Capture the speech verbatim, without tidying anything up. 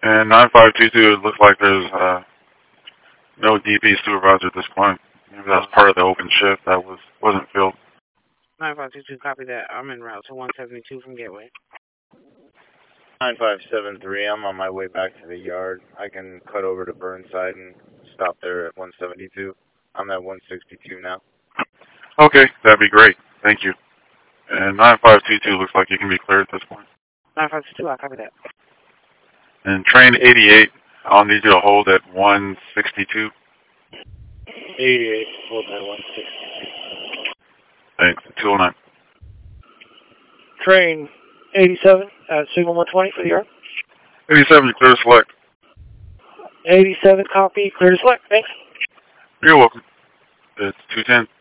And nine five two two, it looks like there's uh, no D P supervisor at this point. Maybe that's part of the open shift that was, wasn't filled. nine five two two, copy that. I'm en route to one seventy-two from Gateway. nine five seven three, I'm on my way back to the yard. I can cut over to Burnside and stop there at one seventy-two. I'm at one sixty-two now. Okay, that'd be great. Thank you. And nine five two two looks like you can be cleared at this point. nine five two two, I copy that. And train eighty-eight, I'll need you to hold at one sixty-two. eighty-eight, hold at one sixty-two. Thanks, two oh nine. Train eighty-seven at signal one twenty for the yard. eighty-seven, clear to select. eighty-seven, copy, clear to select. Thanks. You're welcome. It's two ten.